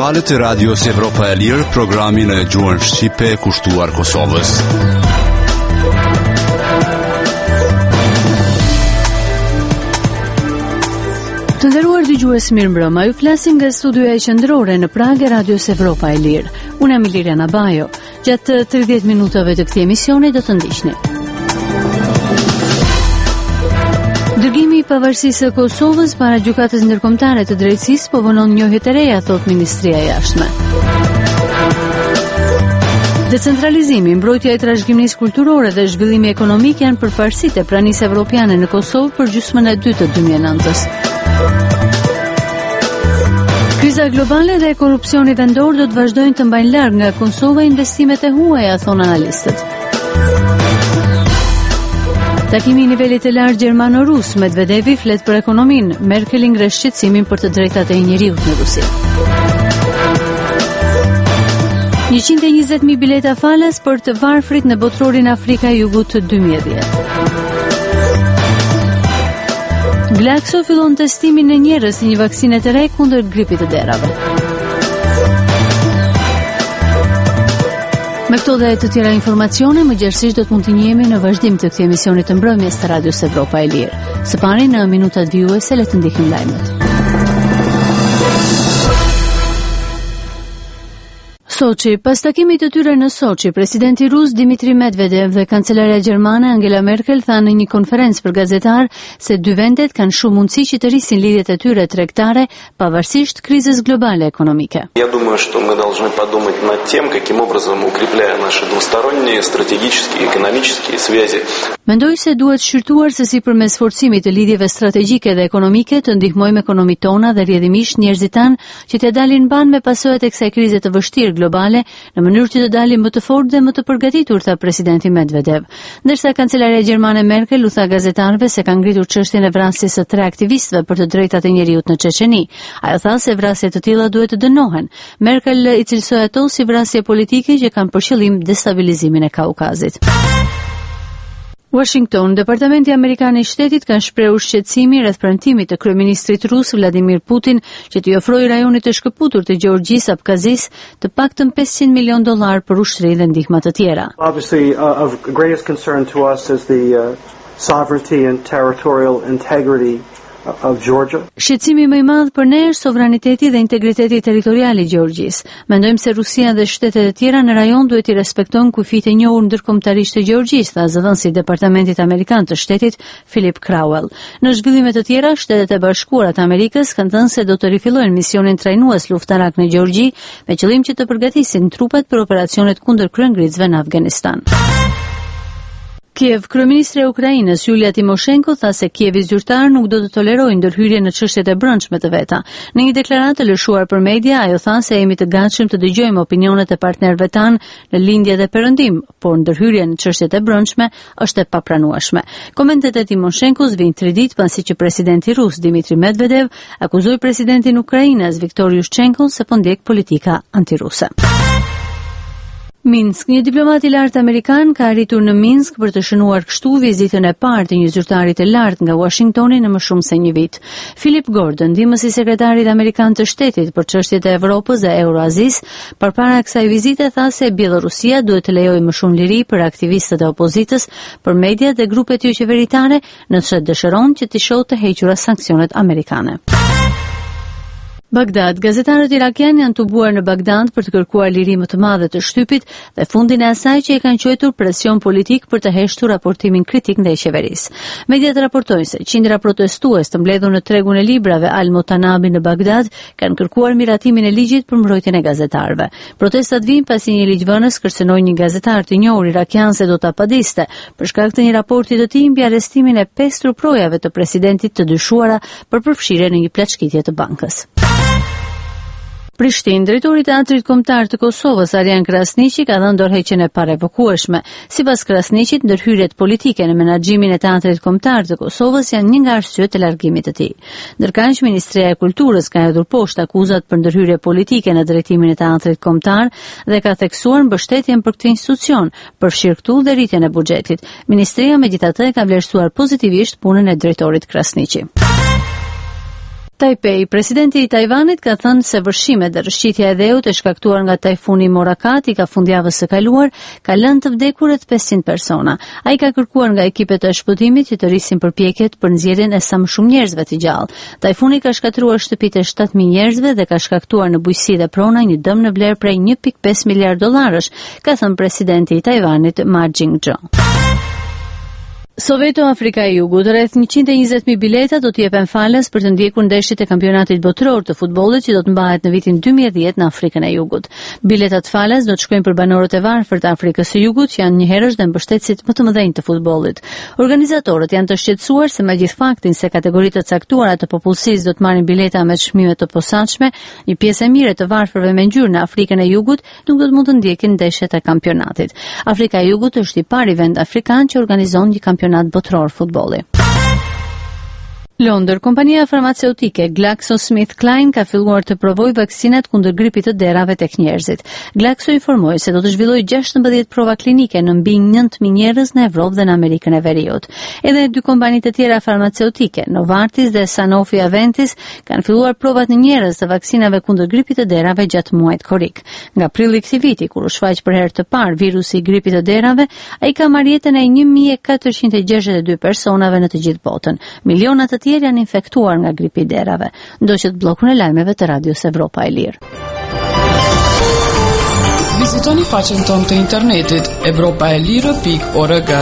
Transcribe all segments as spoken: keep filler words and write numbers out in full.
valët e Radios Evropa e Lirë, programin e gjuhën shqipe kushtuar Kosovës. Të nderuar dëgjues, mirëmbrëma. Ju flasim nga studioja qendrore në Prag e Radios Evropa e Lirë. Unë jam Iliriana Bajo. Gjatë tridhjetë minutave të këtij emisioni do të ndiqni. Dërgimi i pavarësisë së Kosovës para Gjykatës Ndërkombëtare të Drejtësisë po vonon njohje të reja, thot Ministria e Jashtme. Decentralizimi, mbrojtja e trashëgimisë kulturore dhe zhvillimi ekonomik janë përparësitë e pranisë evropiane në Kosovë për gjysmën e dytë të dy mijë e nëntës. Kriza globale dhe korrupsioni vendor do të vazhdojnë të mbajnë larg nga Kosova investimet e huaja, thon analistët. Takimi i nivelit të lartë gjermano-rus, Medvedevi flet për ekonominë, Merkel ngresh shqetësimin për të drejtat e njeriut në Rusi. njëqind e njëzet mijë bileta falas për të varfrit në botrorin Afrika e Jugut të dy mijë e dhjetë. Glaxo fillon testimin në njerëz si një vaksinë të re kundër gripit të derave. Me këto dhe të tjera informacione, më gjerësisht do të mund të njihemi në vazhdim të këtij emisioni të mbrëmjes të Radios Evropa e Lirë. Së pari në minutat vijuese le të ndihim lajmet. Soçi. Pas takimit të tyre në Soçi, presidenti rus Dmitri Medvedev dhe kancelarja gjermane Angela Merkel thanë në një konferencë për gazetar se dy vendet kanë shumë mundësi që të rrisin lidhjet e tyre tregtare pavarësisht krizës globale ekonomike. Я думаю, что мы должны подумать над тем, каким образом, укрепляя наши двусторонние стратегические и экономические связи. Mendoj se duhet shqyrtuar se si përmes forcimit të lidhjeve strategjike dhe ekonomike të ndihmojmë ekonomitë tona dhe rrjedhimisht njerëzit tanë që të dalin ban me pasojat e kësaj krize të vështirë globale në mënyrë që të dalin më të fortë dhe më të përgatitur, tha presidenti Medvedev. Ndërsa kancelarja gjermane Merkel u tha gazetarëve se ka ngritur çështjen e vrasjes së tre aktivistëve për të drejtat e njeriut në Çeçeni. Ajo tha se vrasje të tilla duhet të dënohen. Merkel i cilësoi ato si vrasje politike që kanë për qëllim destabilizimin e Kaukazit. Washington, Departamenti Amerikan i Shtetit ka shprehur shqetësimi rreth premtimit të kryeministrit rus Vladimir Putin që t'i ofrojë rajonit të shkëputur të Gjeorgjisë Abkazis të paktën pesëqind milion dollar për ushtri dhe ndihma të tjera. Obviously, uh, of greatest concern to us is the uh, sovereignty and territorial integrity of Georgia. Shqetësimi më i madh për ne është sovraniteti dhe integriteti territorial i Gjeorgjisë. Mendojmë se Rusia dhe shtetet e tjera në rajon duhet i respektojnë kufitë e njohur ndërkombëtarisht të Gjeorgjisë, tha zëdhënësi i Departamentit Amerikan të Shtetit Philip Crowell. Në zhvillime të tjera, Shtetet e Bashkuara të Amerikës kanë thënë se do të rifillojnë misionin trajnues luftarak në Gjeorgji me qëllim që të përgatisin trupat për operacionet kundër kryengritësve në Afganistan. Kiev, kryeministri i Ukrainës Julia Timoshenko tha se Kievi zyrtar nuk do të tolerojë ndërhyrje në çështjet e brendshme të veta. Në një deklaratë të lëshuar për media, ajo tha se jemi të gatshëm të dëgjojmë opinionet e partnerëve tanë në lindje dhe perëndim, por ndërhyrja në çështjet e brendshme është e papranueshme. Komentet e Timoshenkos vijnë tre ditë pasi që presidenti rus Dmitri Medvedev akuzoi presidentin e Ukrainës Viktor Yushchenko se po ndjek politika antiruse. Minsk, një diplomat i lartë amerikan ka arritur në Minsk për të shënuar kështu vizitën e parë të një zyrtari të lartë nga Washingtoni në më shumë se një vit. Philip Gordon, ndihmës i sekretarit amerikan të shtetit për çështjet e Evropës dhe Euroazis, përpara kësaj vizite tha se Bielorusia duhet të lejojë më shumë liri për aktivistët e opozitës, për mediat dhe grupet jo qeveritare, nëse dëshiron që të shohë të hequra sanksionet amerikane. Bagdad, gazetarët irakianë janë tubuar në Bagdad për të kërkuar liri më të madhe të shtypit dhe fundin e asaj që i kanë quajtur presion politik për të heshtur raportimin kritik ndaj qeverisë. Mediat raportojnë se qindra protestues të mbledhur në tregun e librave Al-Mutanabi në Bagdad kanë kërkuar miratimin e ligjit për mbrojtjen e gazetarëve. Protestat vijnë pasi një ligjvënës kërcënoi një gazetar të njohur irakian se do ta padiste për shkak të një raporti të tij mbi arrestimin e pesë truprojave të presidentit të dyshuara për përfshirje në një plaçkitje të bankës. Prishtinë, drejtori i Teatrit Kombëtar të Kosovës, Arjan Krasniqi, ka dhënë dorëheqjen e parevokueshme. Sipas Krasniqit, ndërhyrjet politike në menaxhimin e Teatrit Kombëtar të Kosovës janë një nga arsyet e largimit të tij. Ndërkaq, Ministria e Kulturës ka hedhur poshtë akuzat për ndërhyrje politike në drejtimin e Teatrit Kombëtar dhe ka theksuar mbështetjen për këtë institucion, përfshirë këtu dhe rritjen e buxhetit. Ministria megjithatë ka vlerësuar pozitivisht punën e drejtorit Krasniqi. Taipei, presidenti i Tajvanit ka thënë se vërshimet dhe rrëshqitja e dheut e shkaktuar nga tajfuni Morakot i ka fundjavës së kaluar ka lënë të vdekur rreth pesëqind persona. Ai ka kërkuar nga ekipet e shpëtimit që të rrisin përpjekjet për nxjerrjen e sa më shumë njerëzve të gjallë. Tajfuni ka shkatruar shtëpitë e shtatë mijë njerëzve dhe ka shkaktuar në bujqësi dhe prona një dëm në vlerë prej një pikë pesë miliard dollarësh, ka thënë presidenti i Tajvanit Ma Ying-jeou. Soveto Afrika e Jugut, rreth njëqind e njëzet mijë bileta do të jepen falas për të ndjekur ndeshjet e kampionatit botëror të futbollit që do të mbahet në vitin dy mijë e dhjetë në Afrikën e Jugut. Biletat falas do të shkojnë për banorët e varfër të Afrikës së Jugut që janë njëherësh dhe mbështetësit më të mëdhenj të futbollit. Organizatorët janë të shqetësuar se megjith faktin se kategoritë të caktuara të popullsisë do të marrin bileta me çmime të posaçme, një pjesë e mirë të varfërve me ngjyrë në Afrikën e Jugut nuk do të mund të ndjekin ndeshjet e kampionatit. Afrika e Jugut është i pari vend afrikan që organizon një kampionat botëror futbolli. Londër, kompania farmaceutike GlaxoSmithKline ka filluar të provojë vaksinat kundër gripit të derave tek njerëzit. Glaxo informoi se do të zhvillojë gjashtëmbëdhjetë prova klinike në mbi nëntë mijë njerëz në Evropë dhe në Amerikën e Veriut. Edhe dy kompani të tjera farmaceutike, Novartis dhe Sanofi Aventis, kanë filluar provat në njerëz të vaksinave kundër gripit të derave gjatë muajit korrik. Nga prilli i këtij viti, kur u shfaq për herë të parë virusi i gripit të derave, ai ka marrë jetën e një mijë e katërqind e gjashtëdhjetë e dy personave në të gjithë botën. Miliona të tjerë janë infektuar nga gripi i derave. Ndoqët bllokun e lajmeve të Radios Evropa e Lirë. Vizitoni faqen tonë të internetit evropaelire pikë org.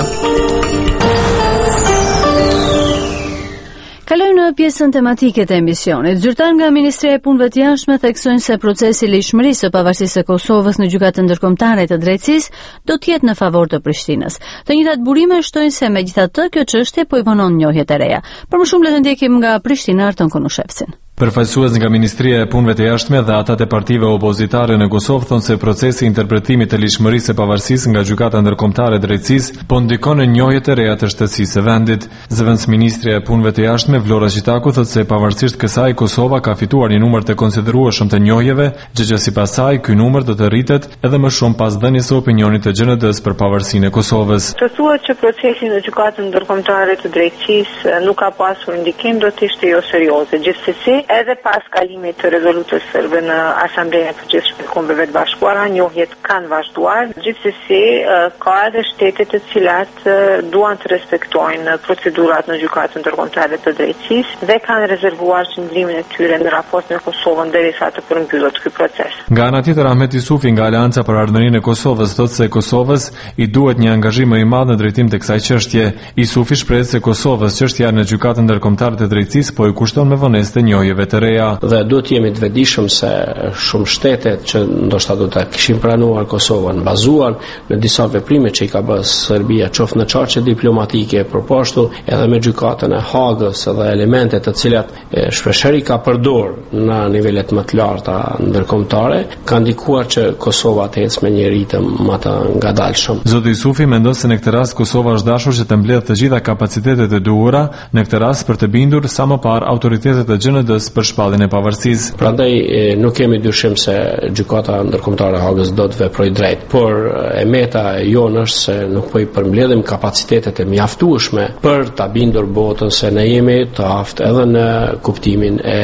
Kalojmë në pjesën tematike të emisionit. Zyrtar nga Ministria e Punëve të Jashtme theksojnë se procesi i lishmërisë së pavarësisë së Kosovës në gjykatën ndërkombëtare të drejtësisë do të jetë në favor të Prishtinës. Të njëjtat burime shtojnë se megjithatë kjo çështje po i vonon njohjet e reja. Për më shumë le të ndjekim nga Prishtina Arton Konushevsin. Përfaqësues nga Ministria e Punëve të Jashtme dhe ata të partive opozitare në Kosovë thonë se procesi i interpretimit të lishmërisë së pavarësisë nga gjykata ndërkombëtare e drejtësisë po ndikon në njohjet e reja të shtetësisë së vendit. Zëvendësministria e Punëve të Jashtme Vlora Qitaku thotë se pavarësisht kësaj Kosova ka fituar një numër të konsiderueshëm të njohjeve, gjë që sipas saj ky numër do të rritet edhe më shumë pas dhënies së opinionit të G N D-s për pavarësinë e Kosovës. Të thuhet që procesi në gjykatën ndërkombëtare të drejtësisë nuk ka pasur ndikim do të ishte jo serioze. Gjithsesi, edhe pas kalimit të rezolutës sërbe në Asambleja e Përgjithshme të Kombeve të Bashkuara, njohjet kanë vazhduar. Gjithsesi, ka edhe shtete të cilat duan të respektojnë procedurat në gjykatën ndërkombëtare të drejtësisë dhe kanë rezervuar qëndrimin e tyre në raport me Kosovën derisa të përmbyllet ky proces. Nga ana tjetër, Ahmet Yusufi nga Aleanca për Ardhmërinë e Kosovës thotë se Kosovës i duhet një angazhim më i madh në drejtim të kësaj çështje. Yusufi shpreh se Kosovës çështja në gjykatën ndërkombëtare të drejtësisë po i kushton me vonesë të njohjeve të reja. Dhe duhet jemi të vetëdijshëm se shumë shtete që ndoshta do ta kishin pranuar Kosovën bazuar në disa veprime që i ka bërë Serbia, qoftë në çarçe diplomatike, por po ashtu edhe me gjykatën e Hagës dhe elemente të cilat shpeshherë ka përdor në nivelet më të larta ndërkombëtare, kanë ndikuar që Kosova të ecë me një ritëm më të ngadalshëm. Zoti Yusufi mendon se në këtë rast Kosova është dashur që të mbledhë të gjitha kapacitetet e duhura në këtë rast për të bindur sa më parë autoritetet e G N D-s për shpalljen e pavarësisë. Prandaj nuk kemi dyshim se gjykata ndërkombëtare e Hagës do të veprojë drejt, por e meta jonë është se nuk po i përmbledhim kapacitetet e mjaftueshme për ta bindur botën se ne jemi të aftë edhe në kuptimin e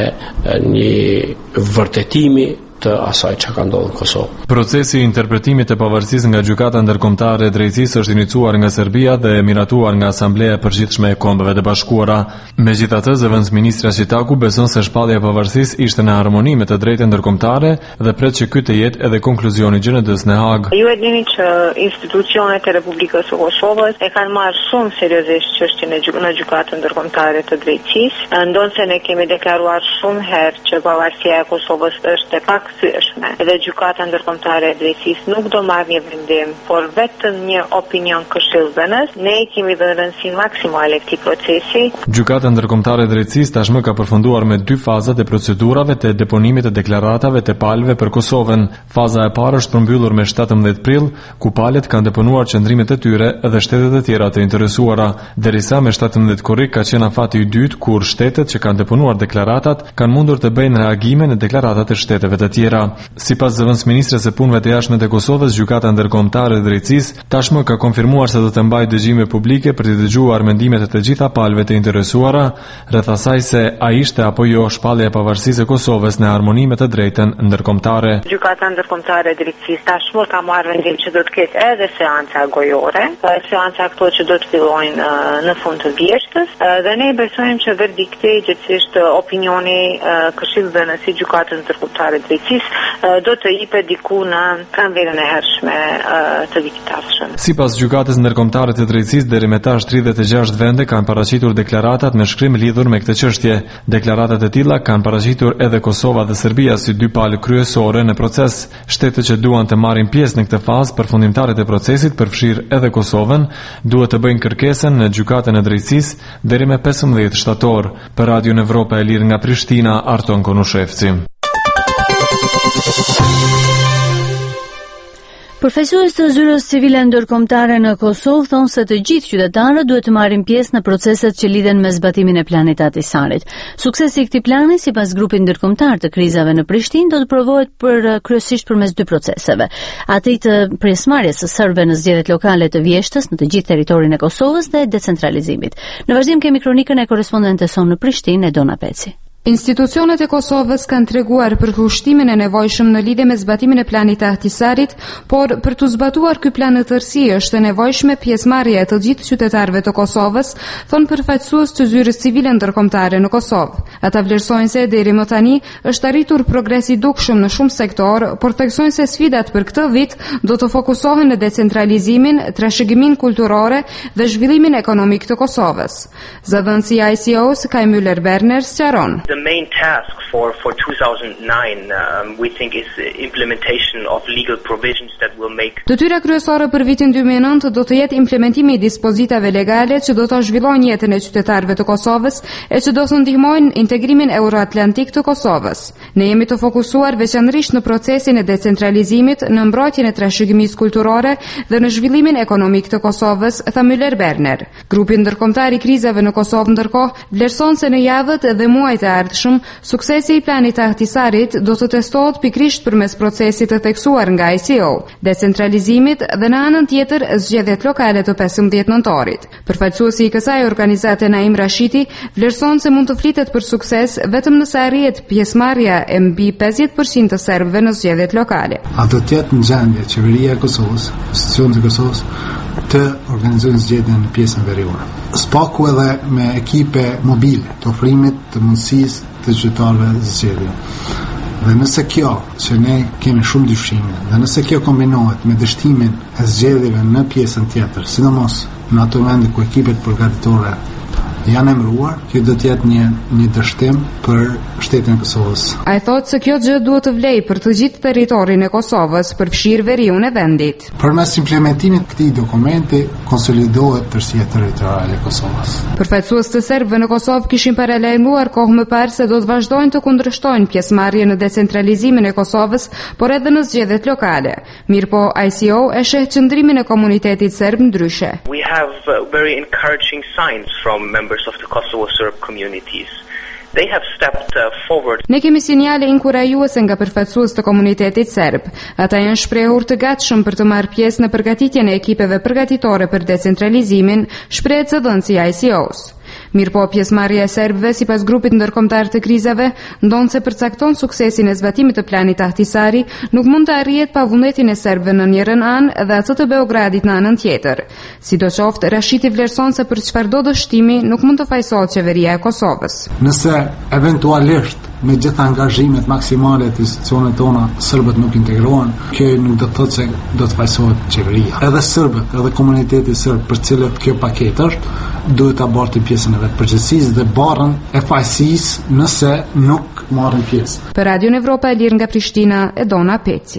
një vërtetimi të asaj që ka ndodhur në Kosovë. Procesi i interpretimit të pavarësisë nga gjykata ndërkombëtare e drejtësisë është iniciuar nga Serbia dhe miratuar nga Asambleja e Përgjithshme e Kombeve të Bashkuara. Megjithatë, zëvendësministra Qitaku beson se shpallja e pavarësisë ishte në harmoni me të drejtën ndërkombëtare dhe pret që ky të jetë edhe konkluzioni i G N D-s në Hagë. Ju e dini që institucionet e Republikës së Kosovës e kanë marrë shumë seriozisht çështjen e gjykatës ndërkombëtare të drejtësisë. Ndonse ne kemi deklaruar shumë herë që pavarësia e Kosovës është e paksyeshme dhe gjykata ndërkombëtare e drejtësisë nuk do marrë një vendim, por vetëm një opinion këshillëdhënës. Ne i kemi dhënë rëndësinë maksimale këtij procesi. Gjykata ndërkombëtare e drejtësisë tashmë ka përfunduar me dy fazat e procedurave të deponimit të deklaratave të palëve për Kosovën. Faza e parë është përmbyllur me shtatëmbëdhjetë prill, ku palët kanë deponuar qëndrimet e tyre dhe shtetet e tjera të interesuara, derisa me shtatëmbëdhjetë korrik ka qenë afati i dytë kur shtetet që kanë deponuar deklaratat kanë mundur të bëjnë reagime në deklaratat e shteteve të tjera. Sipas zëvendësministres së punëve të jashtme të Kosovës, Gjykata Ndërkombëtare e Drejtësisë tashmë ka konfirmuar se do të mbajë dëgjime publike për të dëgjuar mendimet e të gjitha palëve të interesuara rreth asaj se a ishte apo jo shpallja e pavarësisë e Kosovës në harmoni me të drejtën ndërkombëtare. Gjykata Ndërkombëtare e Drejtësisë tashmë ka marrë vendim që do të ketë edhe seanca gojore, seanca këto që do të fillojnë në fund të vjeshtës, dhe ne besojmë që verdikti, gjithsesi opinioni Këshillëve si Gjykatës Ndërkombëtare të Drejtësisë do të jepet diku në pranverën e hershme të vitit të ardhshëm. Sipas Gjykatës Ndërkombëtare të Drejtësisë, deri më tash tridhjetë e gjashtë vende kanë paraqitur deklaratat me shkrim lidhur me këtë çështje. Deklaratat e tilla kanë paraqitur edhe Kosova dhe Serbia si dy palë kryesore në proces. Shtetet që duan të marrin pjesë në këtë fazë përfundimtare të procesit, përfshirë edhe Kosovën, duhet të bëjnë kërkesën në Gjykatën e Drejtësisë deri më pesëmbëdhjetë shtator. Për Radio Evropa e Lirë nga Prishtina, Arton Konushevci. Përfaqësues të zyrës civile ndërkombëtare në Kosovë thonë se të gjithë qytetarët duhet të marrin pjesë në proceset që lidhen me zbatimin e planit të Ahtisarit. Suksesi i këtij plani, sipas grupit ndërkombëtar të krizave në Prishtinë, do të provohet për kryesisht përmes dy proceseve: atij të pjesëmarrjes së serbëve në zgjedhjet lokale të vjeshtës në të gjithë territorin e Kosovës dhe decentralizimit. Në vazhdim kemi kronikën e korrespondentes sonë në Prishtinë, Edona Peci. Institucionet e Kosovës kanë treguar për kushtimin e nevojshëm në lidhje me zbatimin e planit të Ahtisarit, por për të zbatuar ky plan në tërësi është e nevojshme pjesëmarrja e të gjithë qytetarëve të Kosovës, thonë përfaqësues të zyrës civile ndërkombëtare në Kosovë. Ata vlerësojnë se deri më tani është arritur progres i dukshëm në shumë sektor, por theksojnë se sfidat për këtë vit do të fokusohen në decentralizimin, trashëgiminë kulturore dhe zhvillimin ekonomik të Kosovës. Zëdhënësi i I C O-s Kaj Müller-Berner sqaron. The main task for, for two thousand nine, um, we think, is the implementation of legal provisions that will make... Detyra kryesore për vitin dy mijë e nëntë do të jetë implementimi i dispozitave legale që do të zhvillojnë jetën e qytetarëve të Kosovës e që do të ndihmojnë integrimin euroatlantik të Kosovës. Ne jemi të fokusuar veçanërisht në procesin e decentralizimit, në mbrojtjen e trashëgimisë kulturore dhe në zhvillimin ekonomik të Kosovës, tha Müller-Berner. Grupi ndërkombëtar i krizave në Kosovë ndërkohë vlerëson se në javët dhe muajt e ardhshëm, suksesi i planit të Ahtisarit do të testohet pikrisht përmes procesit të theksuar nga I C O, decentralizimit dhe në anën tjetër zgjedhjet lokale të pesëmbëdhjetë nëntorit. Përfaqësuesi i kësaj organizate Naim Rashiti vlerëson se mund të flitet për sukses vetëm nëse arrihet pjesëmarrja e mbi pesëdhjetë përqind të serbëve në zgjedhjet lokale. A do të jetë në gjendje qeveria e Kosovës, institucionet e Kosovës të organizojnë zgjedhjen në pjesën veriore. Spaku edhe me ekipe mobile të ofrimit të mundësisë të qytetarëve zgjedhje. Dhe nëse kjo, që ne kemi shumë dyshime, dhe nëse kjo kombinohet me dështimin e zgjedhjeve në pjesën tjetër, sidomos në ato vende ku ekipet përgatitore janë emëruar, kjo do të jetë një një dështim për shtetin e Kosovës. Ai thotë se kjo gjë duhet të vlejë për të gjithë territorin e Kosovës, përfshirë veriun e vendit. Përmes implementimit të këtij dokumenti konsolidohet tërësia territoriale e Kosovës. Përfaqësues të serbëve në Kosovë kishin paralajmëruar kohë më parë se do të vazhdojnë të kundërshtojnë pjesëmarrjen në decentralizimin e Kosovës, por edhe në zgjedhjet lokale. Mirpo I C O e sheh qëndrimin e komunitetit serb ndryshe. We have uh, very encouraging signs from members of the Kosovo Serb communities. They have stepped uh, forward. Ne kemi sinjale inkurajuese nga përfaqësues të komunitetit serb. Ata janë shprehur të gatshëm për të marrë pjesë në përgatitjen e ekipeve përgatitore për decentralizimin, shpreh zëdhënësi i I C O-s. Mirpo pjesëmarrja e serbëve sipas grupit ndërkombëtar të krizave ndonë se përcakton suksesin e zbatimit të planit Ahtisari, nuk mund të arrihet pa vullnetin e serbëve në njërin anë dhe atë të Beogradit në anën tjetër. Sidoqoftë, Rashiti vlerëson se për çfarëdo dështimi nuk mund të fajsohet qeveria e Kosovës. Nëse eventualisht me gjitha angazhimet maksimale të institucionet tona serbët nuk integrohen, kjo nuk do të thotë se do të fajsohet qeveria. Edhe serbët, edhe komuniteti serb për cilët kjo paketë është, duhet ta bartin pjesën e vet përgjegjësisë dhe barrën e fajësisë nëse nuk marrin pjesë. Për Radio Evropa e Lirë nga Prishtina, Edona Peci.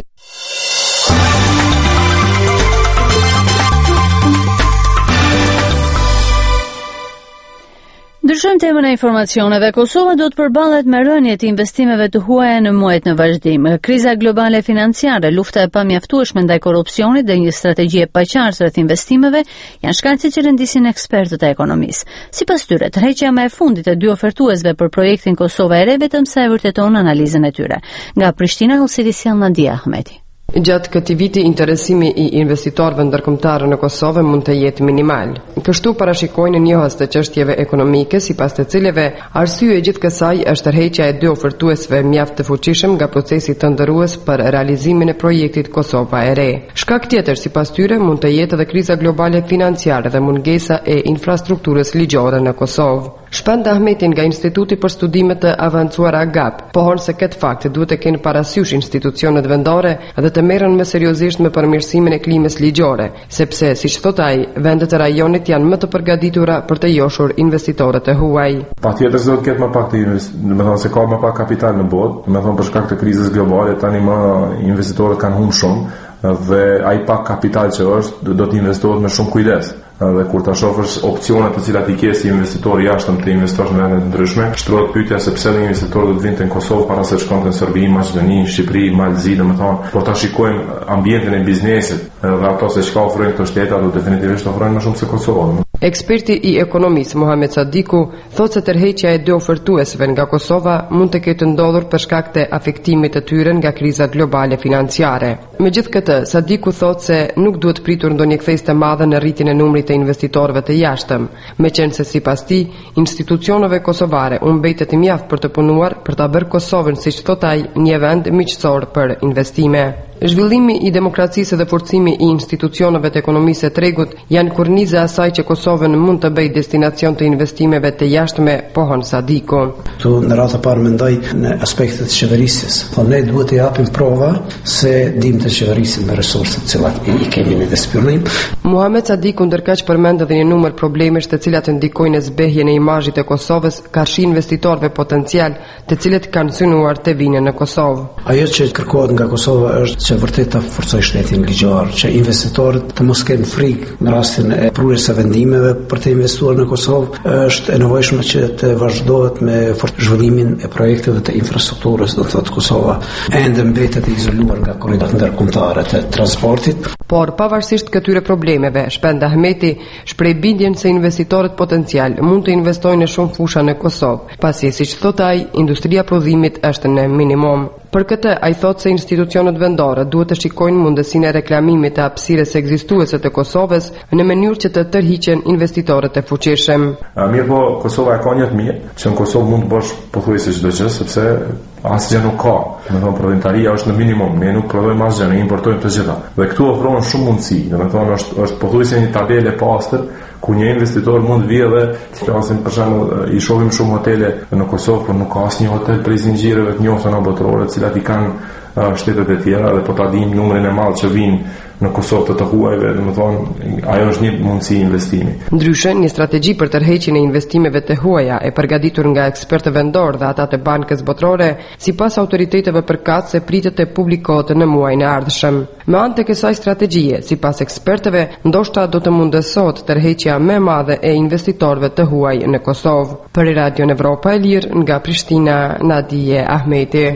Ndryshojmë temën e informacioneve. Kosova do të përballet me rënje të investimeve të huaja në muajt në vazhdim. Kriza globale financiare, lufta e pamjaftueshme ndaj korrupsionit dhe një strategji e paqartë rreth investimeve janë shkaqe që rëndisin ekspertët e ekonomisë. Sipas tyre, tërheqja më e fundit e dy ofertuesve për projektin Kosova e Re vetëm sa e vërteton analizën e tyre. Nga Prishtina, Osirisjan Nadia Ahmeti. Gjatë këtij viti interesimi i investitorëve ndërkombëtarë në Kosovë mund të jetë minimal. Kështu parashikojnë njohës të çështjeve ekonomike, sipas të cileve arsye e gjithë kësaj është tërheqja e dy ofertuesve mjaft të fuqishëm nga procesi tendërues për realizimin e projektit Kosova e Re. Shkak tjetër sipas tyre mund të jetë edhe kriza globale financiare dhe mungesa e infrastrukturës ligjore në Kosovë. Shpend Ahmeti nga Instituti për Studime të Avancuara A G A P pohon se këtë fakt duhet të kenë parasysh institucionet vendore dhe të merren më seriozisht me përmirësimin e klimës ligjore, sepse siç thot ai, vendet e rajonit janë më të përgatitura për të joshur investitorët e huaj. Patjetër se do të ketë më pak të investitorë, do të thonë se ka më pak kapital në botë, do të thonë për shkak të krizës globale tani më investitorët kanë humbur shumë dhe ai pak kapital që është do të investohet me shumë kujdes. Dhe kur ta shohësh opsionet të cilat i ke si investitor jashtëm të investosh në vende të ndryshme, shtrohet pyetja se pse një investitor do të vinte në Kosovë para se të shkonte në Serbi, Maqedoni, Shqipëri, Malzi, domethënë, por ta shikojmë ambientin e biznesit dhe ato se çka ofrojnë këto shteta, do definitivisht ofrojnë më shumë se Kosova. Eksperti i ekonomisë Muhamet Sadiku thotë se tërheqja e dy ofertuesve nga Kosova mund të ketë ndodhur për shkak të afektimit të tyre nga kriza globale financiare. Megjithatë, Sadiku thotë se nuk duhet pritur ndonjë kthesë të madhe në rritjen e numrit të investitorëve të jashtëm, meqense sipas tij, institucioneve kosovare u mbetet mjaft për të punuar për ta bërë Kosovën, siç thotë ai, një vend miqësor për investime. Zhvillimi i demokracisë dhe forcimi i institucioneve të ekonomisë së tregut janë kurniza e asaj që Kosovën mund të bëjë destinacion të investimeve të jashtme, pohon Sadiku. Tu në radhë parë mendoj në aspektet e qeverisjes. Po ne duhet të japim prova se dim të qeverisim me resurset të cilat i kemi në disponim. Muhamet Sadiku ndërkaq përmend edhe një numër problemesh të cilat ndikojnë në zbehjen e imazhit të Kosovës karshi investitorëve potencial, të cilët kanë synuar të vinë në Kosovë. Ajo që kërkohet nga Kosova është që vërtet të forcoj shtetin ligjor, që investitorët të mos kenë frikë në rastin e prurjes së vendimeve për të investuar në Kosovë. Është e nevojshme që të vazhdohet me zhvillimin e projekteve të infrastrukturës, do të thotë Kosova ende mbetet e izoluar nga korridoret ndërkombëtare të transportit. Por pavarësisht këtyre problemeve, Shpend Ahmeti shpreh bindjen se investitorët potencial mund të investojnë në shumë fusha në Kosovë, pasi siç thotë ai, industria prodhimit është në minimum. Për këtë, ai thotë se institucionet vendore duhet të shikojnë mundësinë e reklamimit të hapësirës ekzistuese të Kosovës në mënyrë që të tërhiqen investitorët e fuqishëm. Mirë po, Kosova e ka një të mirë, që në Kosovë mund të bësh pothuajse çdo gjë, sepse asgjë nuk ka. Do të thonë prodhimtaria është në minimum, ne nuk prodhojmë asgjë, ne importojmë të gjitha. Dhe këtu ofrohen shumë mundësi. Do të thonë është është pothuajse një tabelë e pastër ku një investitor mund vijë dhe të flasim për shembull, i shohim shumë hotele në Kosovë, por nuk ka asnjë hotel prej zinxhireve të njohura botërore, të cilat i kanë shtetet e tjera dhe po ta dim numrin e madh që vinë në Kosovë të të huajve, do të thonë, ajo është një mundësi investimi. Ndryshe, një strategji për tërheqjen e investimeve të huaja e përgatitur nga ekspertë vendor dhe ata të Bankës Botërore, sipas autoriteteve përkatëse pritet të publikohet në muajin e ardhshëm. Me anë të kësaj strategjie, sipas ekspertëve, ndoshta do të mundësohet tërheqja më e madhe e investitorëve të huaj në Kosovë. Për Radio Evropa e Lirë, nga Prishtina, Nadia Ahmeti.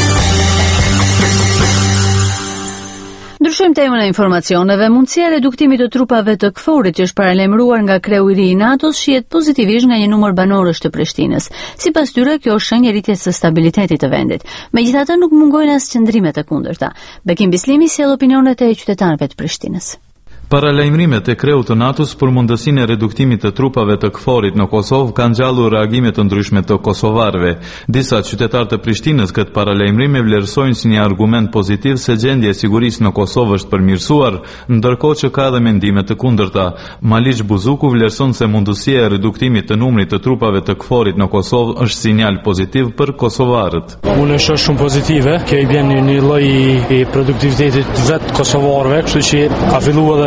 Ndryshojmë temën e informacioneve. Mundësia e reduktimit të trupave të K F O R-it që është paralajmëruar nga kreu i ri i NATO-s shihet pozitivisht nga një numër banorësh të Prishtinës. Sipas tyre, kjo është shenjë e rritjes së stabilitetit të vendit. Megjithatë, nuk mungojnë as qëndrime të kundërta. Bekim Bislimi sjell opinionet e qytetarëve të Prishtinës. Paralajmërimet e kreut të NATO-s për mundësinë e reduktimit të trupave të K F O R-it në Kosovë kanë ngjallur reagime të ndryshme të kosovarëve. Disa qytetarë të Prishtinës këtë paralajmërim e vlerësojnë si një argument pozitiv se gjendja e sigurisë në Kosovë është përmirësuar, ndërkohë që ka edhe mendime të kundërta. Maliq Buzuku vlerëson se mundësia e reduktimit të numrit të trupave të K F O R-it në Kosovë është sinjal pozitiv për kosovarët. Unë është shumë pozitive, kjo i bën një lloj i produktivitetit vetë kosovarëve, kështu që ka filluar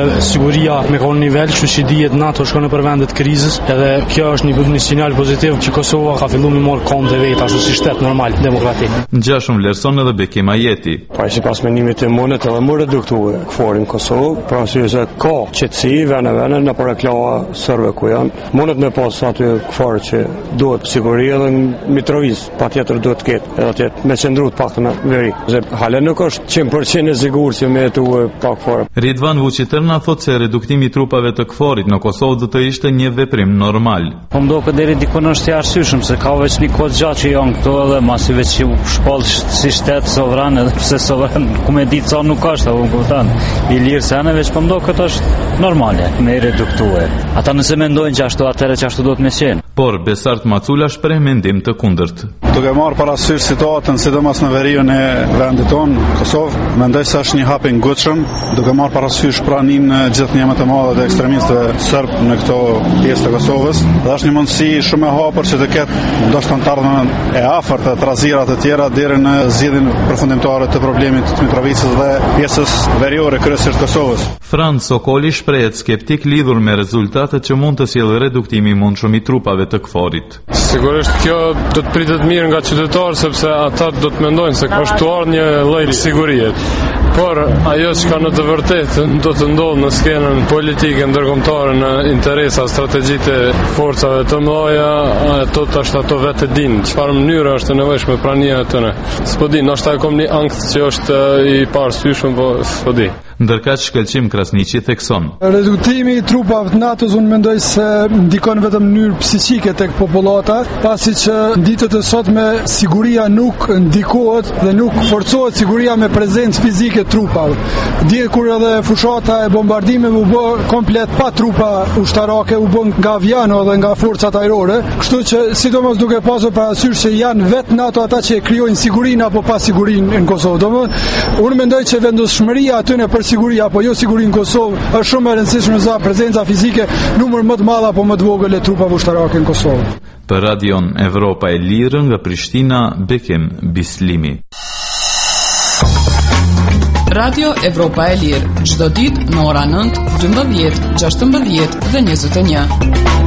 siguria me ka në nivel, kështu që dihet NATO shkon nëpër vende të krizës, edhe kjo është një një sinjal pozitiv që Kosova ka filluar me marr kënd e vet ashtu si shtet normal demokratik. Ngjashëm vlerëson edhe Bekim Ajeti. Pa sipas menimit të monet edhe më reduktuar kforin në Kosovë, pra si se ka qetësi vënë vënë në para klara serve ku janë. Monet me pas aty kfor që duhet siguri edhe në Mitrovic, patjetër duhet të ketë edhe aty me qendru të paktën veri. Se hala nuk është cent për cent e sigurt që me tu pa kfor. Ridvan Vučitrna thotë se reduktimi i trupave të kforit në Kosovë do të ishte një veprim normal. Po mdo deri dikon është i arsyeshëm se ka veç një kohë gjatë që janë këto edhe masi veç që u shpall si shtet sovran edhe pse sovran ku me ditë sa nuk është apo kupton i lirë se anë veç po mdo këtë është normale me reduktue. Ata nëse mendojnë që ashtu atëherë që ashtu do të më qenë. Por Besart Macula shpreh mendim të kundërt. Duke marrë parasysh situatën sidomos në veriun e vendit tonë Kosovë, mendoj se është një hap i ngutshëm, duke marrë parasysh pranimin e gjithë njëmet të mëdha të ekstremistëve serb në këto pjesë të Kosovës. Dhe është një mundësi shumë e hapur që të ketë ndoshta të ardhmen e afërt të trazirat e tjera deri në zgjidhjen përfundimtare të problemit të Mitrovicës dhe pjesës veriore kryesisht Kosovës. Franz Sokoli shprehet skeptik lidhur me rezultatet që mund të sjellë reduktimi i mundshëm i trupave të kforit. Sigurisht kjo do të pritet mirë nga qytetarët sepse ata do të mendojnë se është tuar një lloj sigurie. Por ajo që ka në të vërtetë do të ndodhë në skenën politike ndërkombëtare në interesa strategjike të forcave të mëdha, ato tash ato vetë dinë çfarë mënyre është e nevojshme prania e tyre. S'po di, ndoshta e kam një ankth që është i parësyeshëm, po s'po di. Ndërkaq Shkëlqim Krasniqi thekson. Reduktimi i trupave të NATO-s unë mendoj se ndikon vetëm në mënyrë psiqike tek popullata, pasi që ditët e sotme siguria nuk ndikohet dhe nuk forcohet siguria me prezencë fizike të trupave. Dihet kur edhe fushata e bombardimeve u bë komplet pa trupa ushtarake, u bën nga aviano dhe nga forcat ajrore, kështu që sidomos duke pasur parasysh se janë vetë NATO ata që e krijojnë sigurinë apo pa sigurinë në Kosovë. Domethënë, unë mendoj që vendosmëria aty në siguria apo jo siguri në Kosovë është shumë e rëndësishme za prezenca fizike numër më të madh apo më të vogël e trupave ushtarake në Kosovë. Për Radion Evropa e Lirë nga Prishtina, Bekim Bislimi. Radio Evropa e Lirë, çdo ditë në orën nëntë, dymbëdhjetë, gjashtëmbëdhjetë dhe njëzet e një.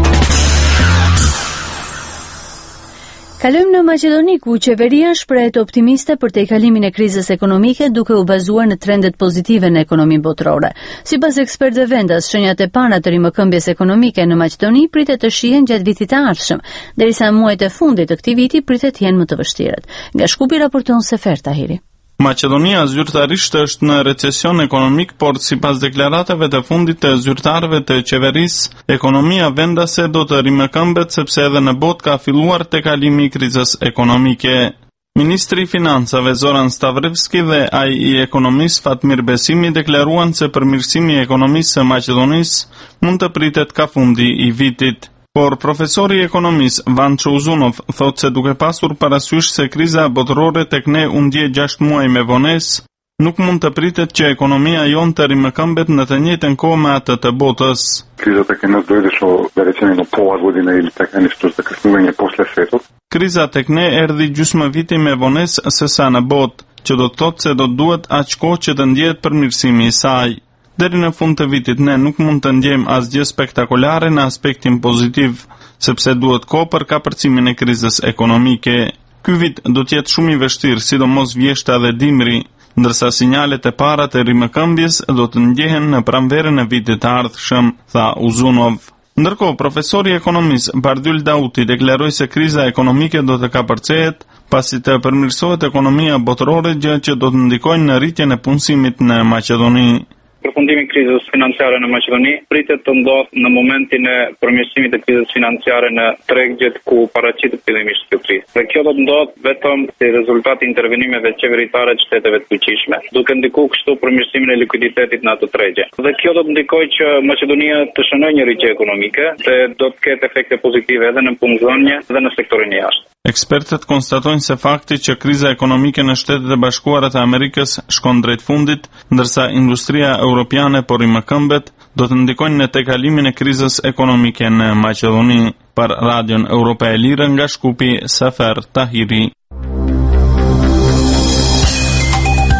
Kalojmë në Maqedoni ku qeveria shprehet optimiste për tejkalimin e krizës ekonomike duke u bazuar në trendet pozitive në ekonominë botërore. Sipas ekspertëve vendas, shenjat e para të rimëkëmbjes ekonomike në Maqedoni pritet të shihen gjatë vitit të ardhshëm, derisa muajt e fundit të këtij viti pritet të jenë më të vështirët. Nga Shkupi raporton Sefer Tahiri. Maqedonia zyrtarisht është në recesion ekonomik, por sipas deklaratave të fundit të zyrtarëve të qeverisë, ekonomia vendase do të rimëkëmbet sepse edhe në botë ka filluar tejkalimi i krizës ekonomike. Ministri i Financave Zoran Stavrevski dhe ai i ekonomisë Fatmir Besimi deklaruan se përmirësimi i ekonomisë së Maqedonisë mund të pritet ka fundi i vitit. Por profesori i ekonomisë Vancho Uzunov thotë se duke pasur parasysh se kriza botërore tek ne u ndje gjashtë muaj me vonesë, nuk mund të pritet që ekonomia jon të rimëkëmbet në të njëjtën kohë me atë të botës. Kriza tek ne dojde što recimo pola godine ili tek nešto zakasnivanje posle setot. Kriza tek ne erdhi gjysmë viti me vonesë sesa në botë, që do të thotë se do duhet aq kohë që të ndjehet përmirësimi i saj. Deri në fund të vitit ne nuk mund të ndjejmë asgjë spektakolare në aspektin pozitiv, sepse duhet kohë për kapërcimin e krizës ekonomike. Ky vit do të jetë shumë i vështirë, sidomos vjeshta dhe dimri, ndërsa sinjalet e para të rimëkëmbjes do të ndjehen në pranverën e vitit të ardhshëm, tha Uzunov. Ndërkohë, profesori i ekonomisë Bardyl Dauti deklaroi se kriza ekonomike do të kapërcehet pasi të përmirësohet ekonomia botërore, gjë që do të ndikojë në rritjen e punësimit në Maqedoni. Përfundimi i krizës financiare në Maqedoni pritet të ndodhë në momentin e përmirësimit të krizës financiare në tregjet ku paraqitet fillimisht kjo krizë. Dhe kjo do të ndodhë vetëm si rezultat i intervenimeve qeveritare të shteteve të fuqishme, duke ndikuar kështu përmirësimin e likuiditetit në ato tregje. Dhe kjo do të ndikojë që Maqedonia të shënojë një rritje ekonomike dhe do të ketë efekte pozitive edhe në punëdhënie dhe në sektorin e jashtëm. Ekspertët konstatojnë se fakti që kriza ekonomike në Shtetet e Bashkuara të Amerikës shkon drejt fundit, ndërsa industria europiane po rimëkëmbet, do të ndikojnë në tejkalimin e krizës ekonomike në Maqedoni. Për Radion Evropa e Lirë nga Shkupi, Sefer Tahiri.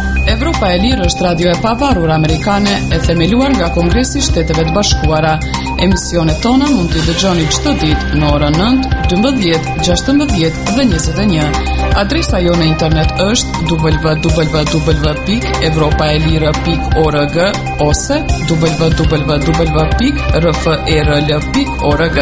Evropa e Lirë është radio e pavarur amerikane e themeluar nga Kongresi i Shteteve të Bashkuara. Emisionet tona mund t'i dëgjoni çdo ditë në orën nëntë, dymbëdhjetë, gjashtëmbëdhjetë dhe njëzet e një. Adresa jonë në internet është w w w pikë evropaelire pikë org ose w w w pikë r f e r l pikë org.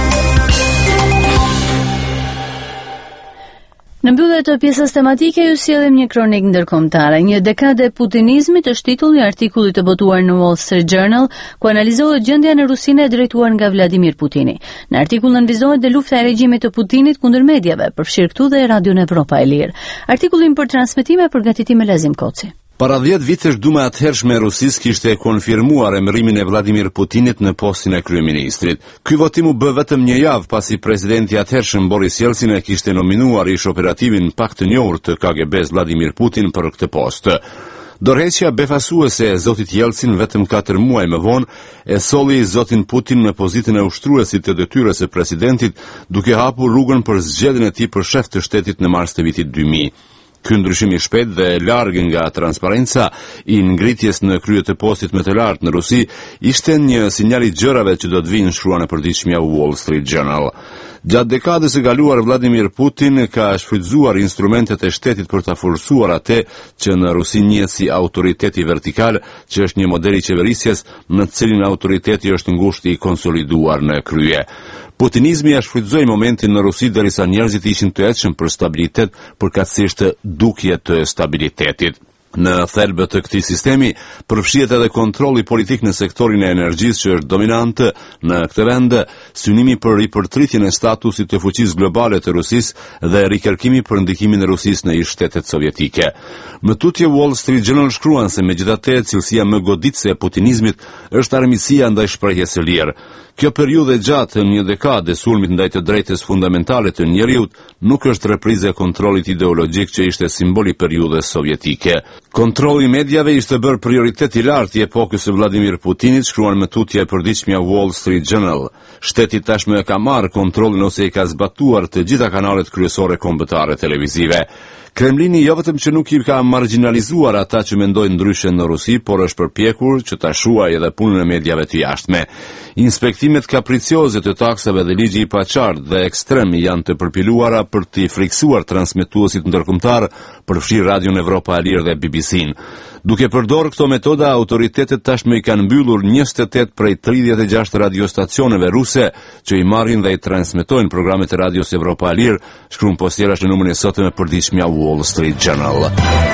Në mbyllje të pjesës tematike ju sjellim një kronikë ndërkombëtare. Një dekadë e putinizmit është titulli i artikullit të botuar në Wall Street Journal, ku analizohet gjendja në Rusinë e drejtuar nga Vladimir Putini. Në artikull nënvizohet dhe lufta e regjimit të Putinit kundër mediave, përfshirë këtu dhe Radion Evropa e Lirë. Artikullin për transmetime përgatiti me Lazim Koci. Para dhjetë vitesh Duma e atëhershme e Rusisë kishte konfirmuar emërimin e Vladimir Putinit në postin e kryeministrit. Ky votim u bë vetëm një javë pasi presidenti i atëhershëm Boris Jelcin e kishte nominuar ish operativin pak të njohur të K G B-s Vladimir Putin për këtë post. Dorëheqja befasuese e zotit Jelcin vetëm katër muaj më vonë e solli zotin Putin në pozitën e ushtruesit të detyrës së presidentit, duke hapur rrugën për zgjedhjen e tij për shef të shtetit në mars të vitit dy mijë. Ky ndryshim i shpejt dhe larg nga transparenca i ngritjes në krye të postit më të lartë në Rusi ishte një sinjal i gjërave që do të vinë, shkruan e përditshmja Wall Street Journal. Gjatë dekadës së kaluar Vladimir Putin ka shfrytzuar instrumentet e shtetit për ta forcuar atë që në Rusi njihet si autoriteti vertikal, që është një model i qeverisjes në të cilin autoriteti është ngushtë i konsoliduar në krye. Putinizmi ja shfrytëzoi momentin në Rusi derisa njerëzit ishin të hetshëm për stabilitet, përkatësisht dukje të stabilitetit. Në thelbë të këtij sistemi përfshihet edhe kontrolli politik në sektorin e energjisë që është dominant në këtë vend, synimi për ripërtritjen e statusit të fuqisë globale të Rusisë dhe rikërkimi për ndikimin e Rusisë në ish shtetet sovjetike. Më tutje Wall Street Journal shkruan se megjithatë cilësia më goditëse e putinizmit është armiqësia ndaj shprehjes së lirë. Kjo periudhë e gjatë një dekadë e sulmit ndaj të drejtës fundamentale të njeriut nuk është reprizë e kontrollit ideologjik që ishte simboli i periudhës sovjetike. Kontrolli i mediave ishte bërë prioritet i lartë i epokës së Vladimir Putinit, shkruan me tutje e përditshmja Wall Street Journal. Shteti tashmë ka marrë kontrollin ose i ka zbatuar të gjitha kanalet kryesore kombëtare televizive. Kremlini jo vetëm që nuk i ka marginalizuar ata që mendojnë ndryshe në Rusi, por është përpjekur që ta shuajë edhe punën e mediave të jashtme. Inspektimet kapricioze të taksave dhe ligji i paqartë dhe ekstrem janë të përpiluara për të friksuar transmetuesit ndërkombëtar, përfshi Radion Evropa e Lirë dhe B B C-n. Duke përdorur këto metoda, autoritetet tashmë i kanë mbyllur njëzet e tetë prej tridhjetë e gjashtë radiostacioneve ruse që i marrin dhe i transmetojnë programet e Radios Evropa e Lirë, shkruan postjerash në numrin e sotëm e përditshmja Wall Street Journal.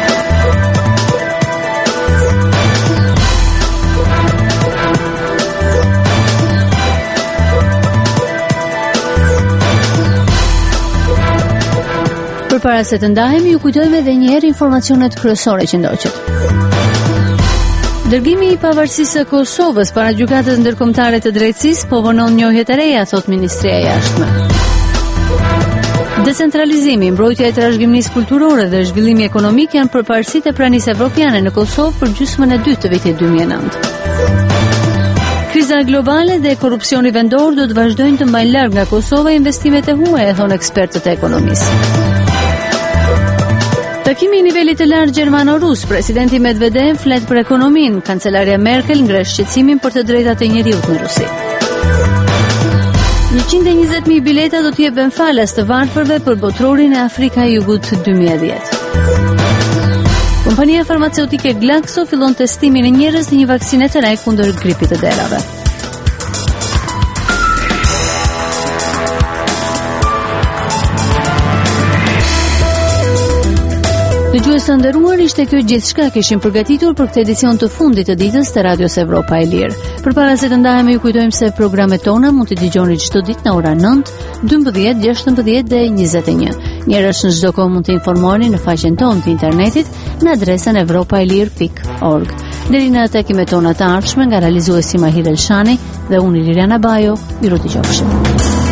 Përpara se të ndahemi, ju kujtojmë edhe një herë informacionet kryesore që ndoqët. Dërgimi i pavarësisë së Kosovës para gjykatës ndërkombëtare të drejtësisë po vonon njohje të reja, thot Ministria e Jashtme. Decentralizimi, mbrojtja e trashëgimisë kulturore dhe zhvillimi ekonomik janë përparësitë e pranisë evropiane në Kosovë për gjysmën e dytë të vitit dy mijë e nëntë. Kriza globale dhe korrupsioni vendor do të vazhdojnë të mbajnë larg nga Kosova investimet e huaja, thon ekspertët e ekonomisë. Takimi i nivelit të lartë gjermano-rus, presidenti Medvedev flet për ekonominë, kancelaria Merkel ngre shqetësimin për të drejtat e njeriut në Rusi. njëqind e njëzet mijë bileta do të jepen falas të varfërve për botrorin e Afrika e Jugut dy mijë e dhjetë. Kompania farmaceutike Glaxo fillon testimin e njerëz në një vaksinë të re kundër gripit të derave. Dëgjues të nderuar, ishte kjo gjithçka kishim përgatitur për këtë edicion të fundit të ditës të Radios Evropa e Lirë. Përpara se të ndahemi, ju kujtojmë se programet tona mund t'i dëgjoni çdo ditë në ora nëntë, dymbëdhjetë, gjashtëmbëdhjetë dhe njëzet e një. Njerëz në çdo kohë mund të informoheni në faqen tonë të internetit në adresën evropaelir pikë org. Deri në takimet tona të ardhshme, nga realizuesi Mahir Elshani dhe unë Liliana Bajo, ju lutem.